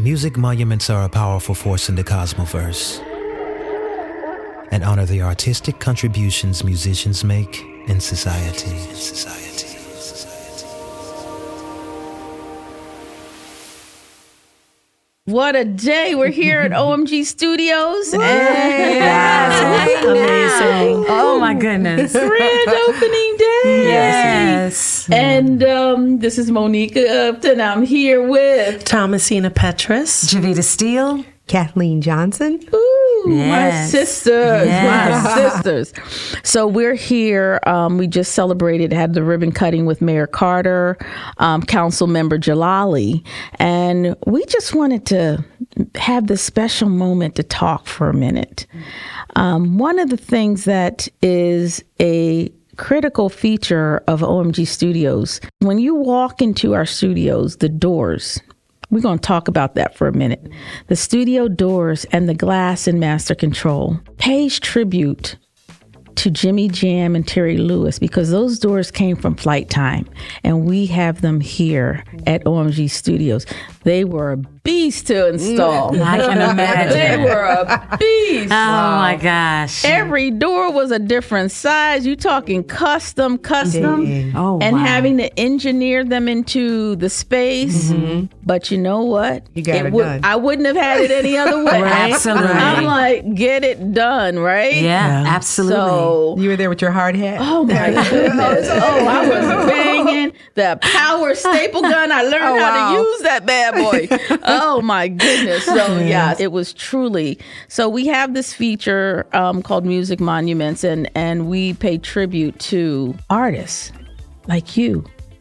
Music monuments are a powerful force in the cosmoverse and honor the artistic contributions musicians make in society. What a day. We're here at OMG Studios. Amazing. Oh, my goodness. Grand opening day. Yes. And this is Monique Upton. I'm here with Thomasina Petrus, Javita Steele, Kathleen Johnson. my sisters. My sisters. So we're here. We just celebrated, had the ribbon cutting with Mayor Carter, Council Member Jalali, and we just wanted to have this special moment to talk for a minute. One of the things that is a critical feature of OMG Studios, when you walk into our studios, the doors, we're going to talk about that for a minute. The studio doors and the glass in master control pays tribute to Jimmy Jam and Terry Lewis, because those doors came from Flight Time, and we have them here at OMG Studios. They were a beast to install. I can imagine. They were a beast. Oh, my gosh. Every door was a different size. You talking custom. Oh, and wow. having to engineer them into the space. But you know what? You got it done. I wouldn't have had it any other way. Right? Absolutely. I'm like, get it done, right? Yeah, absolutely. So, You were there with your hard hat. oh my goodness. Oh, I was banging the power staple gun. I learned how to use that bad boy. Oh my goodness. So yeah, it was truly. So we have this feature called Music Monuments, and we pay tribute to artists like you,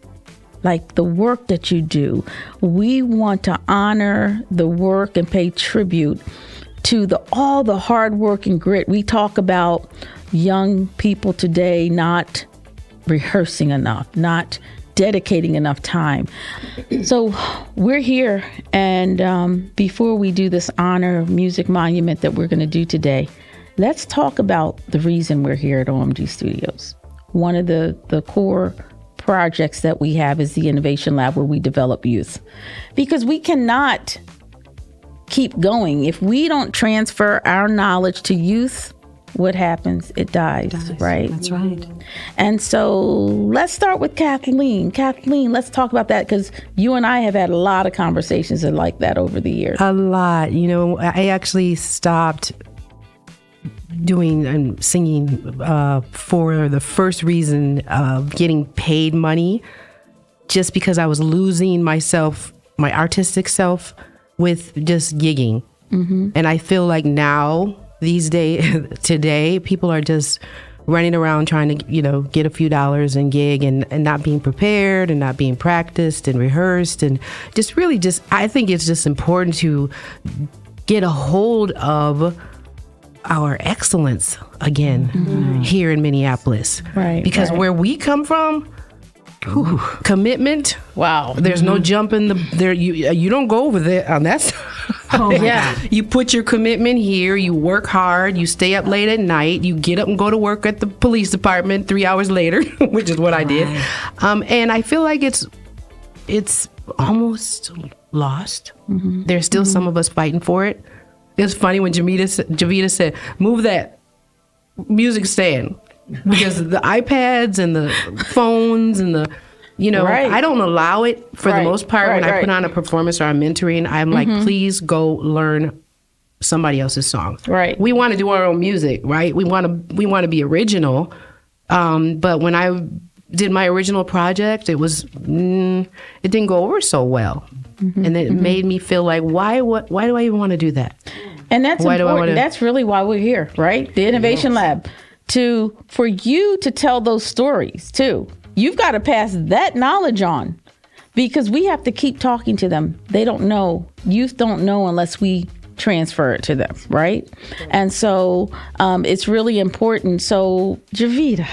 like the work that you do. We want to honor the work and pay tribute to all the hard work and grit. We talk about young people today not rehearsing enough, not dedicating enough time. So we're here, and before we do this honor music monument that we're going to do today, let's talk about the reason we're here at OMG Studios. One of the core projects that we have is the Innovation Lab, where we develop youth, because we cannot keep going if we don't transfer our knowledge to youth. What happens? It dies, right? That's right. And so let's start with Kathleen. Kathleen, let's talk about that, because you and I have had a lot of conversations like that over the years. A lot. You know, I actually stopped doing and singing for the first reason of getting paid money, just because I was losing myself, my artistic self, with just gigging. And I feel like now, these days, today, people are just running around trying to, get a few dollars and gig, and not being prepared and not being practiced and rehearsed, and I think it's just important to get a hold of our excellence again here in Minneapolis. Right. Because where we come from, commitment. Wow. There's no jumping there. You don't go over there on that side. Oh, yeah. You put your commitment here. You work hard. You stay up late at night. You get up and go to work at the police department 3 hours later, which is what I did. And I feel like it's almost lost. There's still some of us fighting for it. It's funny when Javita said, "Move that music stand," because the iPads and the phones and the I don't allow it for the most part. When I put on a performance or I'm mentoring, I'm like, please go learn somebody else's song. Right. We want to do our own music, right? We want to be original. But when I did my original project, it didn't go over so well. And it made me feel like, why do I even want to do that? And that's important. That's really why we're here, right? The Innovation Lab, for you to tell those stories too. You've got to pass that knowledge on, because we have to keep talking to them. They don't know. Youth don't know unless we transfer it to them, right? And so it's really important. So, Javita,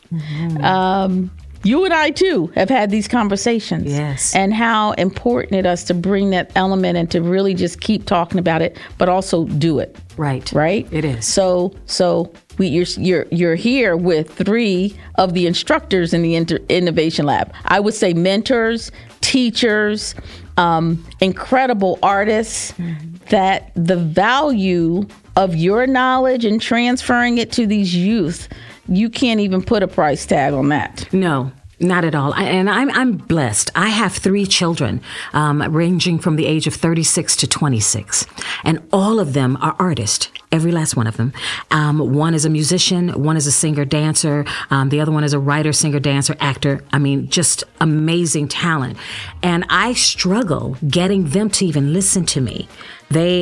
you and I, too, have had these conversations. Yes. And how important it is to bring that element and to really just keep talking about it, but also do it. Right. Right? It is. So you're here with 3 of the instructors in the Innovation Lab. I would say mentors, teachers, incredible artists that the value of your knowledge and transferring it to these youth, you can't even put a price tag on that. No. Not at all. I'm blessed. I have 3 children, ranging from the age of 36 to 26. And all of them are artists. Every last one of them. One is a musician. One is a singer, dancer. The other one is a writer, singer, dancer, actor. I mean, just amazing talent. And I struggle getting them to even listen to me. They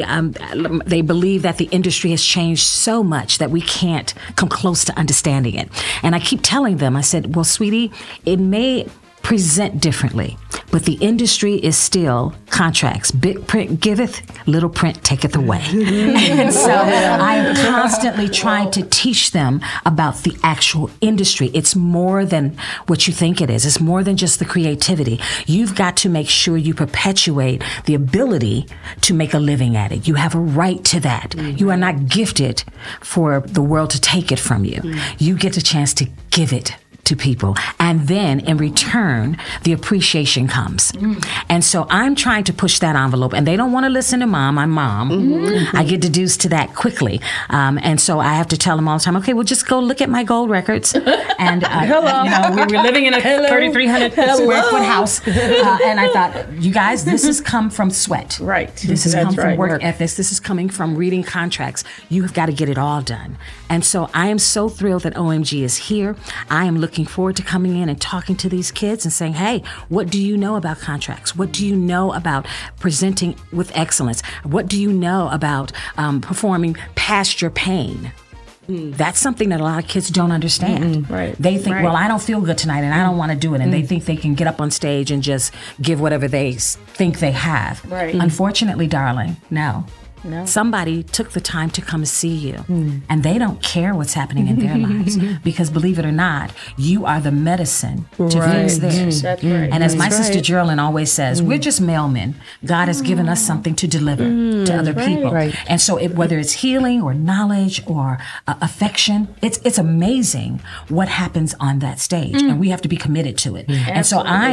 believe that the industry has changed so much that we can't come close to understanding it. And I keep telling them, I said, well, sweetie, it may present differently, but the industry is still contracts. Big print giveth, little print taketh away. And so I'm constantly trying to teach them about the actual industry. It's more than what you think it is. It's more than just the creativity. You've got to make sure you perpetuate the ability to make a living at it. You have a right to that. Mm-hmm. You are not gifted for the world to take it from you. Mm-hmm. You get a chance to give it to people. And then in return, the appreciation comes. And so I'm trying to push that envelope, and they don't want to listen to mom. I'm mom. Mm-hmm. I get deduced to that quickly. And so I have to tell them all the time, okay, well, just go look at my gold records. And, we were living in a 3,300 square foot house. And I thought, you guys, this has come from sweat. Right. This has come from work ethics. This is coming from reading contracts. You have got to get it all done. And so I am so thrilled that OMG is here. I am looking forward to coming in and talking to these kids and saying, hey, what do you know about contracts? What do you know about presenting with excellence? What do you know about performing past your pain? That's something that a lot of kids don't understand. Right. They think, well, I don't feel good tonight and I don't want to do it. And they think they can get up on stage and just give whatever they think they have. Right. Unfortunately, darling, no. Somebody took the time to come see you, and they don't care what's happening in their lives, because believe it or not, you are the medicine to fix theirs. That's right. And as my sister Geraldine always says, we're just mailmen. God has given us something to deliver to other people. Right. And so whether it's healing or knowledge or affection, it's amazing what happens on that stage, and we have to be committed to it. And so I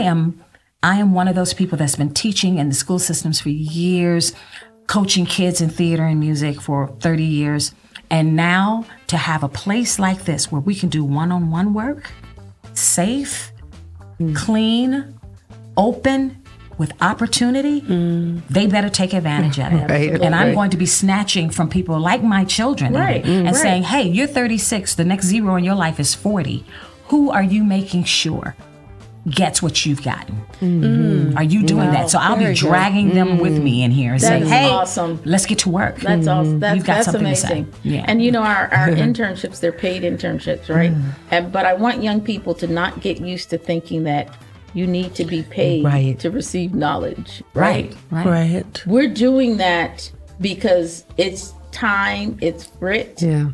am one of those people that's been teaching in the school systems for years, coaching kids in theater and music for 30 years. And now to have a place like this where we can do one-on-one work, safe, clean, open, with opportunity, they better take advantage of it. Right. And I'm going to be snatching from people like my children and saying, hey, you're 36, the next zero in your life is 40. Who are you making sure gets what you've gotten? Are you doing that? So I'll be dragging them with me in here and saying, hey, awesome. Let's get to work. That's awesome. You've got something amazing. to say. Yeah. And our internships, they're paid internships, right? But I want young people to not get used to thinking that you need to be paid to receive knowledge. Right. We're doing that because it's time, it's grit. Yeah.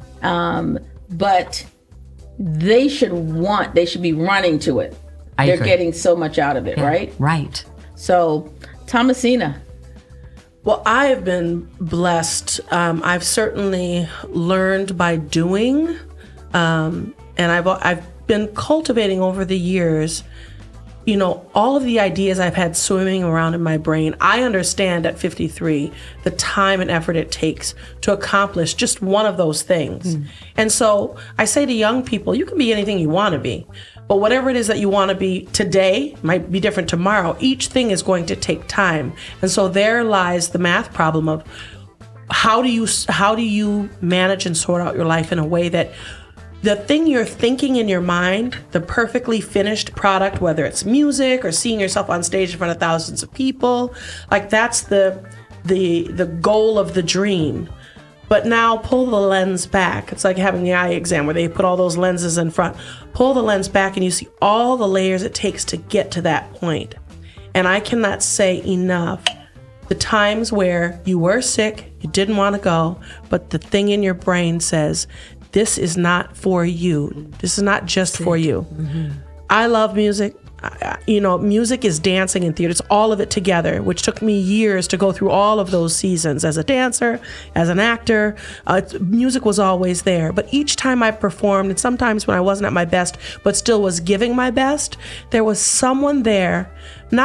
But they should be running to it. They're getting so much out of it, right? Right. So, Thomasina. Well, I have been blessed. I've certainly learned by doing, and I've been cultivating over the years, all of the ideas I've had swimming around in my brain. I understand at 53 the time and effort it takes to accomplish just one of those things. And so I say to young people, you can be anything you want to be. But whatever it is that you want to be today might be different tomorrow. Each thing is going to take time. And so there lies the math problem of how do you manage and sort out your life in a way that the thing you're thinking in your mind, the perfectly finished product, whether it's music or seeing yourself on stage in front of thousands of people, like that's the goal of the dream. But now pull the lens back. It's like having the eye exam where they put all those lenses in front. Pull the lens back and you see all the layers it takes to get to that point. And I cannot say enough the times where you were sick, you didn't want to go, but the thing in your brain says, this is not for you. This is not just for you. I love music. Music is dancing in theater. It's all of it together, which took me years to go through all of those seasons as a dancer, as an actor. Music was always there. But each time I performed, and sometimes when I wasn't at my best, but still was giving my best, there was someone there, not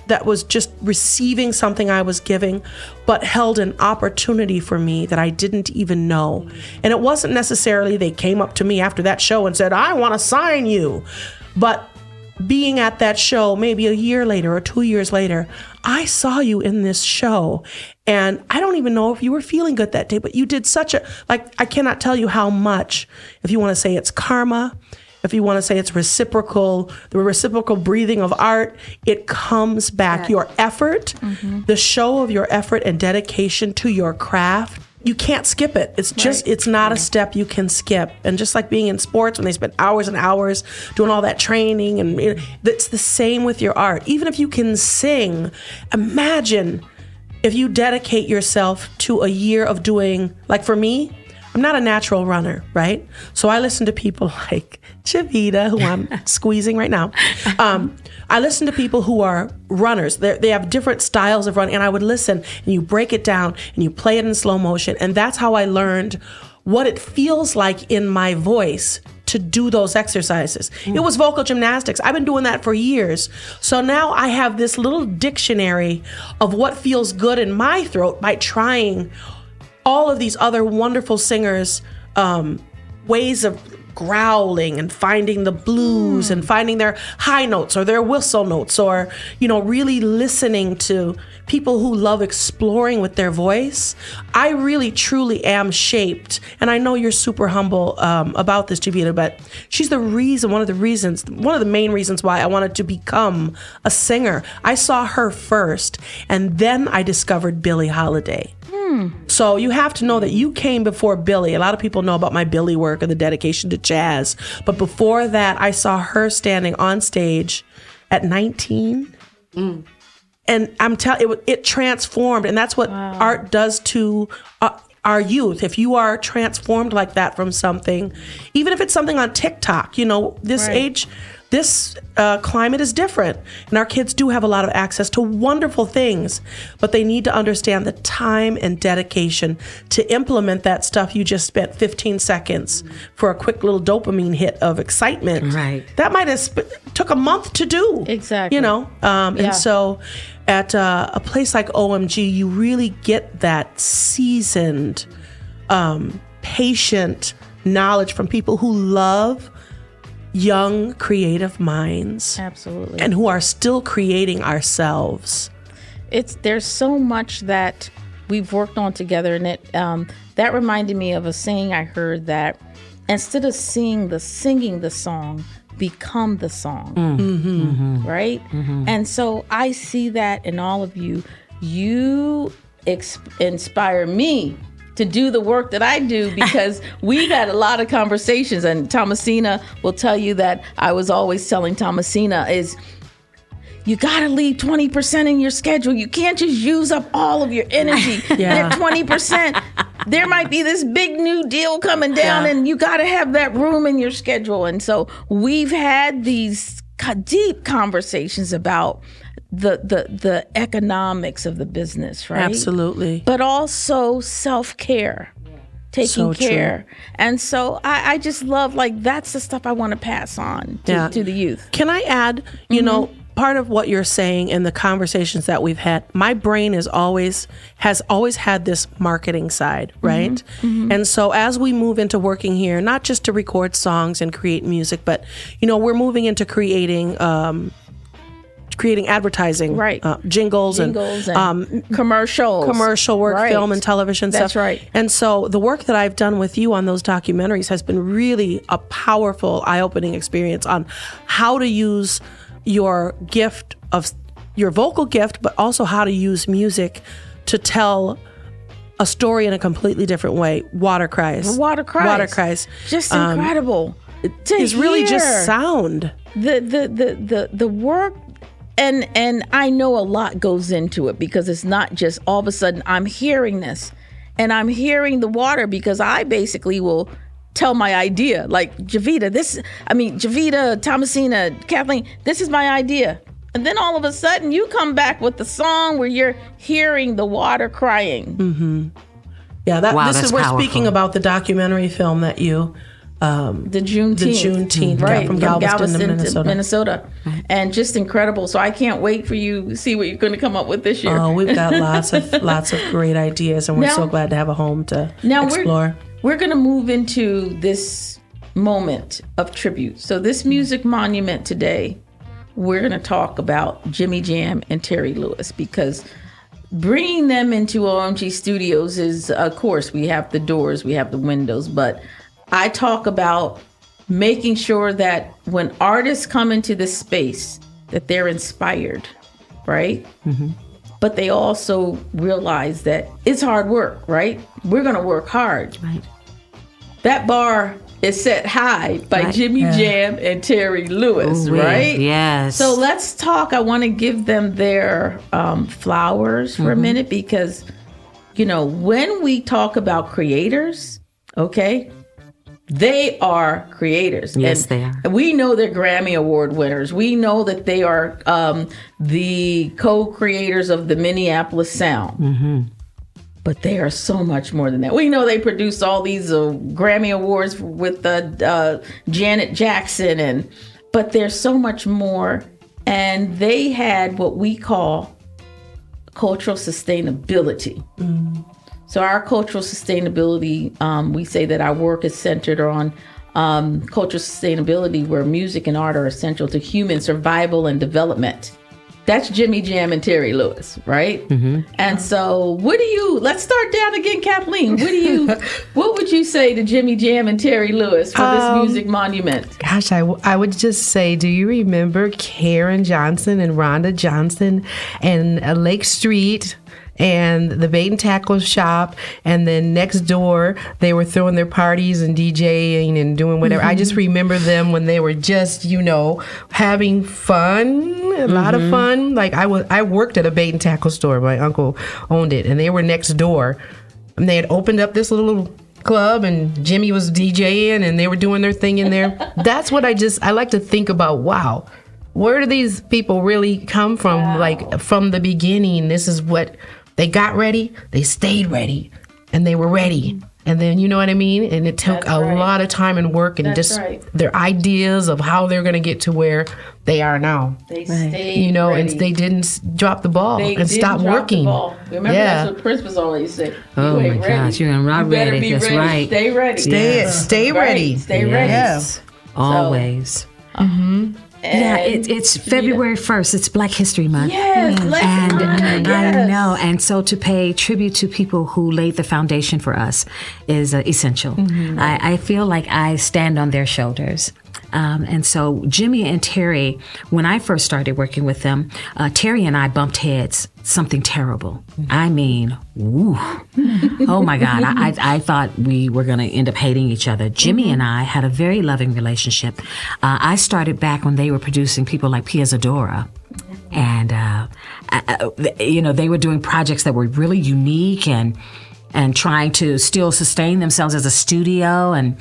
that was just receiving something I was giving, but held an opportunity for me that I didn't even know. And it wasn't necessarily they came up to me after that show and said, I want to sign you. But being at that show, maybe a year later or 2 years later, I saw you in this show. And I don't even know if you were feeling good that day, but you did such a, like, I cannot tell you how much, if you want to say it's karma, if you want to say it's reciprocal, the reciprocal breathing of art, it comes back. Your effort, the show of your effort and dedication to your craft, you can't skip it. It's just, it's not a step you can skip. And just like being in sports when they spend hours and hours doing all that training, and it's the same with your art. Even if you can sing, imagine if you dedicate yourself to a year of doing, like for me, I'm not a natural runner, right? So I listen to people like Javita, who I'm squeezing right now. I listen to people who are runners. They have different styles of running, and I would listen, and you break it down, and you play it in slow motion, and that's how I learned what it feels like in my voice to do those exercises. It was vocal gymnastics. I've been doing that for years. So now I have this little dictionary of what feels good in my throat by trying all of these other wonderful singers' ways of growling and finding the blues and finding their high notes or their whistle notes, or, you know, really listening to people who love exploring with their voice. I really, truly am shaped. And I know you're super humble about this, Javita, but she's the reason, one of the main reasons why I wanted to become a singer. I saw her first, and then I discovered Billie Holiday. So you have to know that you came before Billie. A lot of people know about my Billie work and the dedication to jazz. But before that, I saw her standing on stage at 19. And I'm telling it transformed. And that's what art does to our youth. If you are transformed like that from something, even if it's something on TikTok, you know, this age, this climate is different. And our kids do have a lot of access to wonderful things, but they need to understand the time and dedication to implement that stuff you just spent 15 seconds for a quick little dopamine hit of excitement. Right. That might have took a month to do. Exactly. You know? And so at a place like OMG, you really get that seasoned, patient knowledge from people who love young creative minds. Absolutely. And who are still creating ourselves. There's so much that we've worked on together, and that reminded me of a saying I heard, that instead of singing the song, become the song. Right? And so I see that in all of you. You inspire me to do the work that I do, because we've had a lot of conversations, and Thomasina will tell you that I was always telling Thomasina is, you got to leave 20% in your schedule. You can't just use up all of your energy. That 20%, there might be this big new deal coming down, and you got to have that room in your schedule. And so we've had these deep conversations about the economics of the business, right? Absolutely. But also self-care, taking care. And so I just love, like, that's the stuff I want to pass on to the youth. Can I add, you know, part of what you're saying in the conversations that we've had, my brain has always had this marketing side, right? And so as we move into working here, not just to record songs and create music, but, you know, we're moving into creating advertising, jingles and commercial work, film and television stuff. That's right. And so the work that I've done with you on those documentaries has been really a powerful, eye-opening experience on how to use your gift of your vocal gift, but also how to use music to tell a story in a completely different way. Water Cries. Just incredible. It's really just sound. The work. And I know a lot goes into it, because it's not just all of a sudden I'm hearing this and I'm hearing the water, because I basically will tell my idea, like Javita, Thomasina, Kathleen, this is my idea. And then all of a sudden you come back with the song where you're hearing the water crying. Yeah, Wow, we're powerful. Speaking about the documentary film that you the Juneteenth, right, from Galveston to Minnesota. And just incredible. So I can't wait for you to see what you're going to come up with this year. Oh, we've got lots of great ideas, and we're so glad to have a home to explore. We're going to move into this moment of tribute. So this music monument today, we're going to talk about Jimmy Jam and Terry Lewis, because bringing them into OMG Studios is, of course, we have the doors, we have the windows, but I talk about making sure that when artists come into this space, that they're inspired, right? Mm-hmm. But they also realize that it's hard work, right? We're going to work hard. Right. That bar is set high by Jimmy Jam and Terry Lewis, right? Yes. So let's talk. I want to give them their flowers for a minute, because, when we talk about creators, okay, they are creators. Yes, they are. We know they're Grammy Award winners. We know that they are the co-creators of the Minneapolis Sound. Mm-hmm. But they are so much more than that. We know they produce all these Grammy Awards with Janet Jackson, but there's so much more. And they had what we call cultural sustainability. Mm. So our cultural sustainability, we say that our work is centered on cultural sustainability, where music and art are essential to human survival and development. That's Jimmy Jam and Terry Lewis, right? Mm-hmm. And so let's start down again, Kathleen. What would you say to Jimmy Jam and Terry Lewis for this music monument? Gosh, I would just say, do you remember Karen Johnson and Rhonda Johnson and Lake Street and the Bait and Tackle shop, and then next door they were throwing their parties and DJing and doing whatever. I just remember them when they were just, having fun, a lot of fun. Like I worked at a Bait and Tackle store. My uncle owned it, and they were next door, and they had opened up this little club, and Jimmy was DJing, and they were doing their thing in there. That's what I like to think about. Wow, where do these people really come from? Wow. Like from the beginning, this is what they got ready, they stayed ready, and they were ready. And then, you know what I mean? And it took a lot of time and work, and their ideas of how they're going to get to where they are now. They stayed ready. And they didn't drop the ball and stop working. Remember, that's what Prince was always saying. Oh my gosh, you're not ready. That's right. Stay ready. Stay ready. Stay ready. Yes. Always. Mm-hmm. It's February 1st. It's Black History Month. Yes, I know. And so to pay tribute to people who laid the foundation for us is essential. Mm-hmm. I feel like I stand on their shoulders. And so Jimmy and Terry, when I first started working with them, Terry and I bumped heads, something terrible. I mean, woo. Oh my God. I thought we were going to end up hating each other. Jimmy and I had a very loving relationship. I started back when they were producing people like Pia Zadora. And, they were doing projects that were really unique and trying to still sustain themselves as a studio. And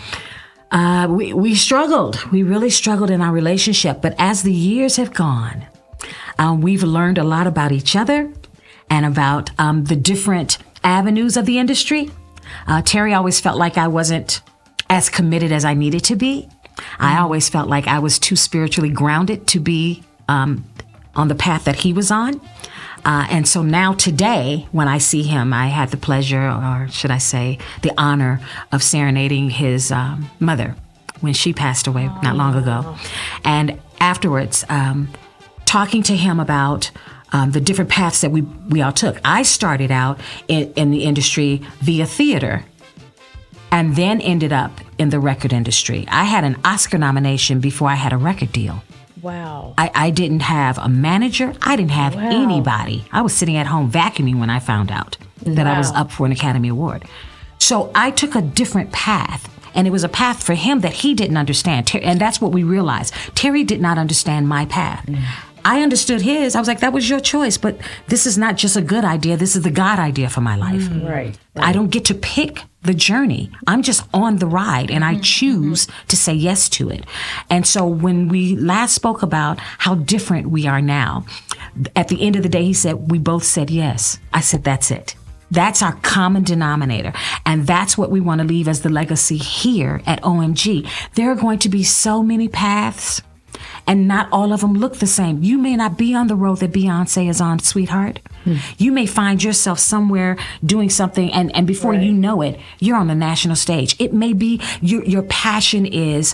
we struggled. We really struggled in our relationship. But as the years have gone, we've learned a lot about each other and about the different avenues of the industry. Terry always felt like I wasn't as committed as I needed to be. I always felt like I was too spiritually grounded to be on the path that he was on. And so now today, when I see him, I had the pleasure, or should I say, the honor of serenading his mother when she passed away not long ago. And afterwards, talking to him about the different paths that we all took. I started out in the industry via theater and then ended up in the record industry. I had an Oscar nomination before I had a record deal. Wow. I didn't have a manager. I didn't have anybody. I was sitting at home vacuuming when I found out that I was up for an Academy Award. So I took a different path, and it was a path for him that he didn't understand. And that's what we realized. Terry did not understand my path. I understood his. I was like, that was your choice, but this is not just a good idea. This is the God idea for my life. Right. I don't get to pick the journey. I'm just on the ride, and I choose to say yes to it. And so when we last spoke about how different we are now, at the end of the day, he said, we both said yes. I said, that's it. That's our common denominator. And that's what we want to leave as the legacy here at OMG. There are going to be so many paths, and not all of them look the same. You may not be on the road that Beyonce is on, sweetheart. You may find yourself somewhere doing something, and before you know it, you're on the national stage. It may be your passion is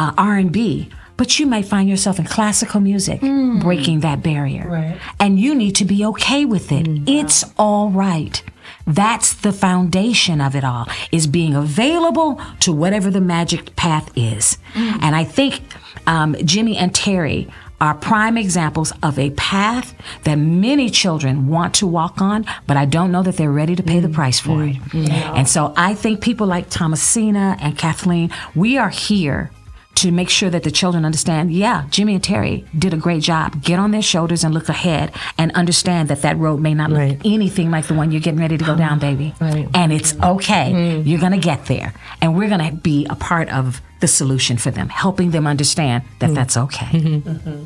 R&B, but you may find yourself in classical music, breaking that barrier. Right. And you need to be okay with it. It's all right. That's the foundation of it all, is being available to whatever the magic path is. And I think Jimmy and Terry are prime examples of a path that many children want to walk on, but I don't know that they're ready to pay the price for it. And so I think people like Thomasina and Kathleen, we are here to make sure that the children understand, Jimmy and Terry did a great job. Get on their shoulders and look ahead and understand that road may not look anything like the one you're getting ready to go down, baby. And it's okay. You're going to get there. And we're going to be a part of the solution for them, helping them understand that that's okay.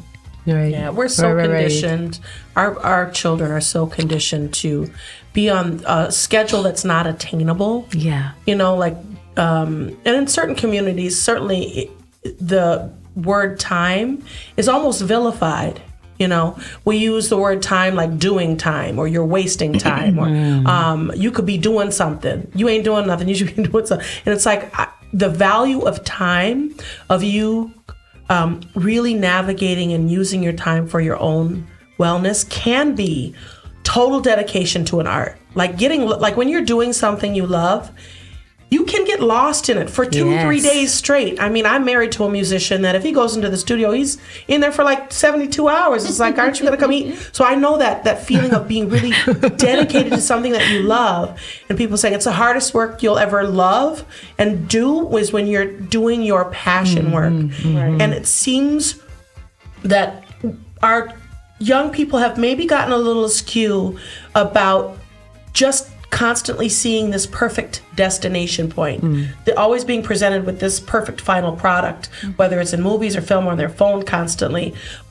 Yeah, we're so conditioned. Our children are so conditioned to be on a schedule that's not attainable. Yeah. You know, like, and in certain communities, certainly the word time is almost vilified. You know, we use the word time like doing time, or you're wasting time, or you could be doing something. You ain't doing nothing. You should be doing something. And it's like the value of time, of you really navigating and using your time for your own wellness can be total dedication to an art. Like when you're doing something you love, you can get lost in it for 2-3 days straight. I mean, I'm married to a musician that if he goes into the studio, he's in there for like 72 hours. It's like, aren't you going to come eat? So I know that feeling of being really dedicated to something that you love. And people saying it's the hardest work you'll ever love and do is when you're doing your passion work. And it seems that our young people have maybe gotten a little askew about just constantly seeing this perfect destination point. They're always being presented with this perfect final product, whether it's in movies or film or on their phone constantly.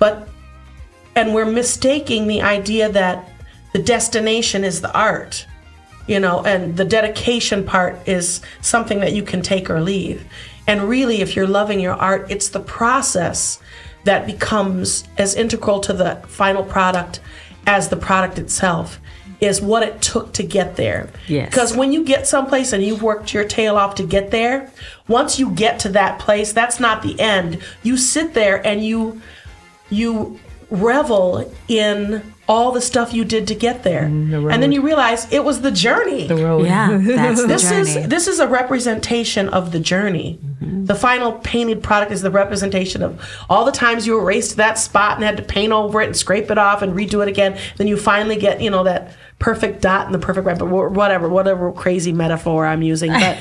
And we're mistaking the idea that the destination is the art, you know, and the dedication part is something that you can take or leave. And really, if you're loving your art, it's the process that becomes as integral to the final product as the product itself. Is what it took to get there. Yes. Because when you get someplace and you've worked your tail off to get there, once you get to that place, that's not the end. You sit there and you revel in all the stuff you did to get there. And then you realize it was the journey. The road. Yeah, that's the journey. This is a representation of the journey. The final painted product is the representation of all the times you were raced to that spot and had to paint over it and scrape it off and redo it again. Then you finally get, you know, that perfect dot and the perfect right, but whatever crazy metaphor I'm using. But,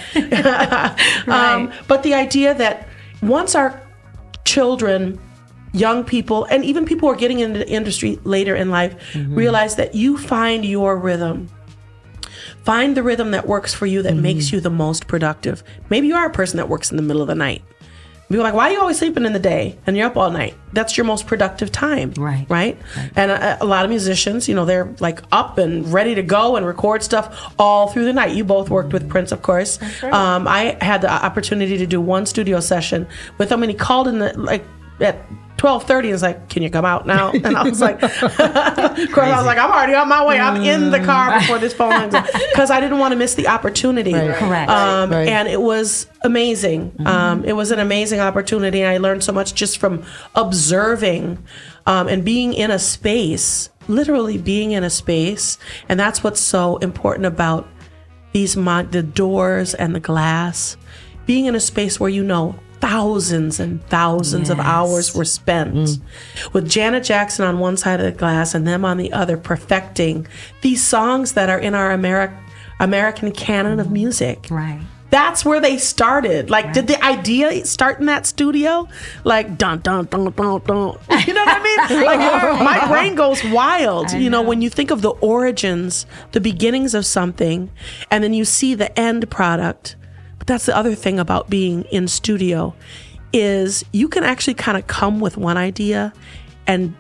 but the idea that once our children, young people, and even people who are getting into the industry later in life, realize that you find your rhythm. Find the rhythm that works for you, that makes you the most productive. Maybe you are a person that works in the middle of the night. People are like, why are you always sleeping in the day and you're up all night? That's your most productive time. Right? And a lot of musicians, you know, they're like up and ready to go and record stuff all through the night. You both worked with Prince, of course. Right. I had the opportunity to do one studio session with him, and he called in at 12:30 and was like, can you come out now? And I was like, of course, I was like, I'm already on my way. I'm in the car before this phone hangs up, because I didn't want to miss the opportunity. Correct. And it was amazing. It was an amazing opportunity, and I learned so much just from observing and being in a space, literally being in a space. And that's what's so important about the doors and the glass, being in a space where you know thousands and thousands of hours were spent with Janet Jackson on one side of the glass and them on the other, perfecting these songs that are in our American canon of music. Right. That's where they started. Like, did the idea start in that studio? Like, dun, dun, dun, dun, dun. You know what I mean? Like, my brain goes wild, you know, when you think of the origins, the beginnings of something, and then you see the end product. But that's the other thing about being in studio, is you can actually kind of come with one idea and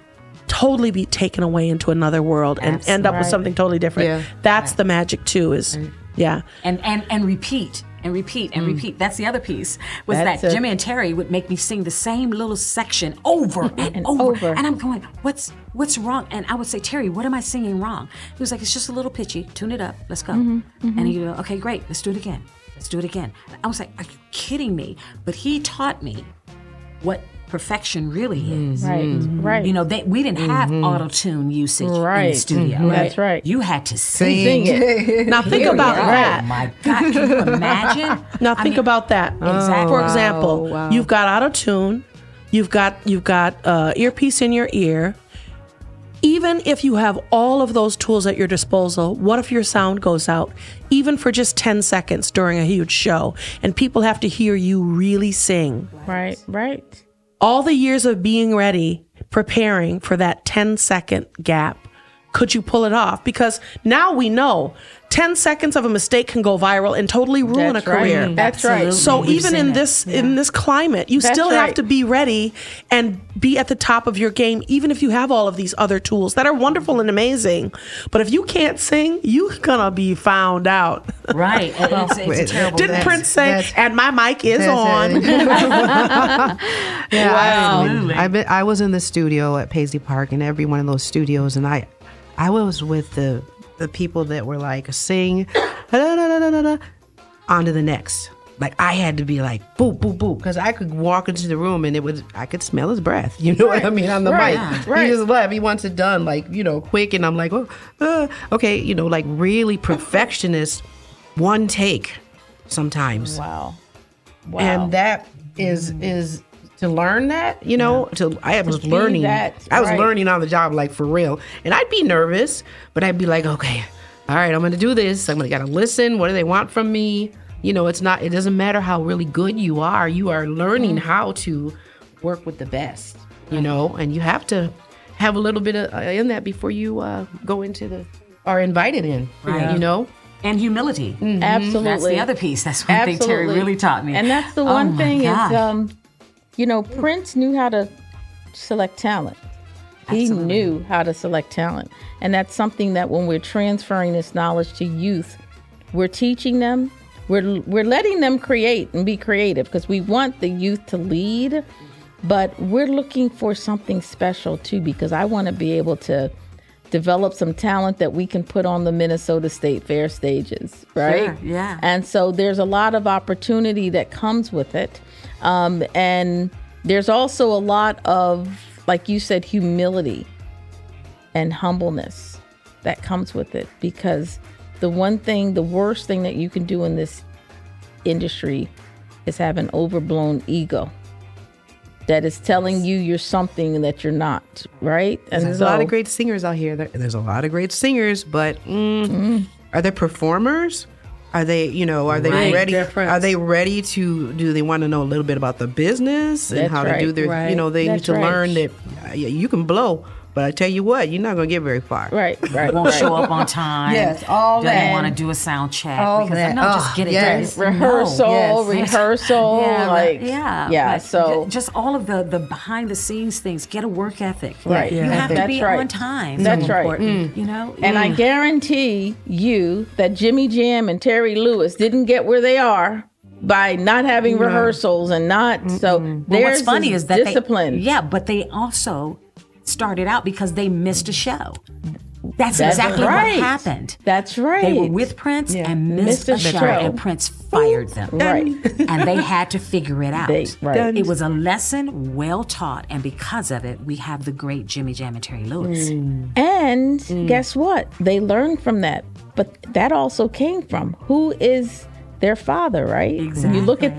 totally be taken away into another world and end up with something totally different. Yeah. That's the magic too, is And repeat. And repeat and repeat. That's the other piece. Was That's that Jimmy and Terry would make me sing the same little section over and over. And I'm going, what's wrong? And I would say, Terry, what am I singing wrong? He was like, it's just a little pitchy. Tune it up. Let's go. And he'd go, okay, great. Let's do it again. Let's do it again. I was like, are you kidding me? But he taught me what perfection really is. Right. You know, we didn't have auto-tune usage in the studio. That's right. You had to sing it. now think about that. Oh my God, can you imagine? Now think about that. Exactly. For example, you've got auto-tune, you've got earpiece in your ear. Even if you have all of those tools at your disposal, what if your sound goes out, even for just 10 seconds during a huge show, and people have to hear you really sing? Right. All the years of being ready, preparing for that 10-second gap, could you pull it off? Because now we know 10 seconds of a mistake can go viral and totally ruin a career. That's right. So even in this climate, you still have to be ready and be at the top of your game, even if you have all of these other tools that are wonderful and amazing. But if you can't sing, you're gonna be found out. Right. It's a terrible Didn't thing. Prince say, and my mic is on? Absolutely. I was in the studio at Paisley Park, and every one of those studios, and I was with the people that were like, sing, on to the next. Like, I had to be like, boo, boo, boo, because I could walk into the room and I could smell his breath. You know what I mean? On the mic. He just left. He wants it done, like, quick. And I'm like, okay, like really perfectionist, one take sometimes. Wow. And that is to learn that, I was learning. I was learning on the job, like, for real. And I'd be nervous, but I'd be like, okay, all right, I'm going to do this. I'm going to listen. What do they want from me? It doesn't matter how really good you are learning how to work with the best, and you have to have a little bit of in that before you go into are invited in, right. And humility. Absolutely. That's the other piece. That's one thing Terry really taught me. And that's the one thing is, Prince knew how to select talent. He knew how to select talent. And that's something that when we're transferring this knowledge to youth, we're teaching them, we're letting them create and be creative, because we want the youth to lead, but we're looking for something special too, because I want to be able to develop some talent that we can put on the Minnesota State Fair stages, right? Sure, yeah. And so there's a lot of opportunity that comes with it. And there's also a lot of, like you said, humility and humbleness that comes with it, because the worst thing that you can do in this industry is have an overblown ego that is telling you you're something that you're not, right? And there's a lot of great singers out here. There's a lot of great singers, but are they performers? Are they, ready? Are they ready to? Do they want to know a little bit about the business and how to do their? They need to learn that you can blow. But I tell you what, you're not going to get very far. Right. Won't show up on time. Yes, all that. Doesn't want to do a sound check. All because that. Just get it done. Rehearsal. So just all of the behind the scenes things. Get a work ethic. Right. You have to be on time. That's right. Important, And I guarantee you that Jimmy Jam and Terry Lewis didn't get where they are by not having rehearsals and not. So what's funny is that discipline. But they also started out because they missed a show. That's exactly what happened. That's right. They were with Prince and missed a show, and Prince fired them. Right. And they had to figure it out. Right. It was a lesson well taught, and because of it, we have the great Jimmy Jam and Terry Lewis. And guess what? They learned from that. But that also came from who is their father, right? Exactly. You look at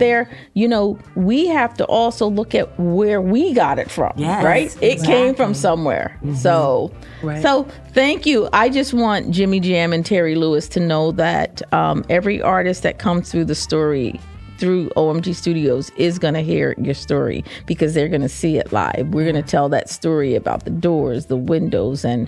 we have to also look at where we got it from, right? It came from somewhere. So thank you. I just want Jimmy Jam and Terry Lewis to know that every artist that comes through the story, through OMG Studios, is going to hear your story, because they're going to see it live. We're going to tell that story about the doors, the windows, and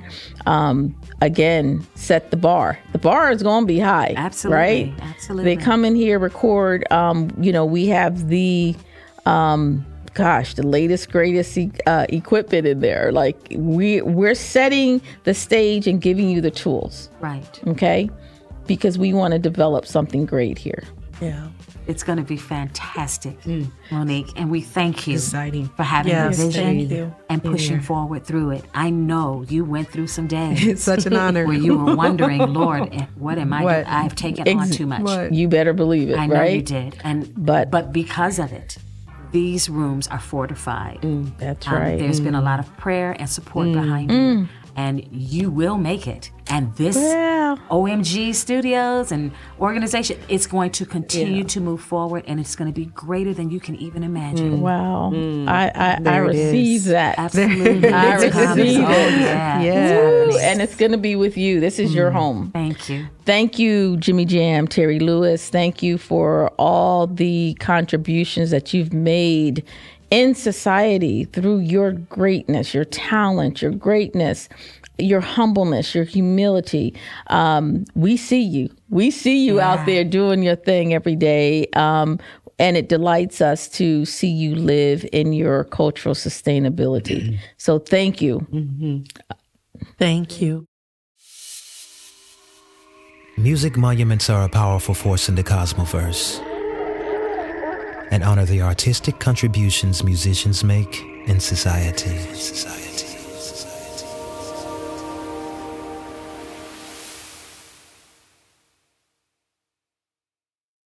again, set the bar. The bar is going to be high. Absolutely. Right? Absolutely. They come in here, record. We have the the latest, greatest equipment in there. Like we're setting the stage and giving you the tools. Right. Okay? Because we want to develop something great here. Yeah. It's going to be fantastic, Monique, and we thank you Exciting. for having the Yes, thank vision you. and pushing forward through it. I know you went through some days It's such an honor. where you were wondering, Lord, what am I doing? What? I've taken on too much. What? You better believe it, I know right? you did, But- but because of it, these rooms are fortified. That's right. There's been a lot of prayer and support behind you, and you will make it. And this Yeah. OMG Studios and organization, it's going to continue to move forward, and it's going to be greater than you can even imagine. Wow. I There it receive is. that. Absolutely. I It's coming. receive Oh, it. yeah. Yeah. Woo, and it's going to be with you. This is your home. Thank you. Thank you, Jimmy Jam, Terry Lewis. Thank you for all the contributions that you've made in society through your greatness, your talent, your greatness, your humbleness, your humility. We see you. We see you out there doing your thing every day. And it delights us to see you live in your cultural sustainability. So thank you. Thank you. Music monuments are a powerful force in the cosmoverse and honor the artistic contributions musicians make in society.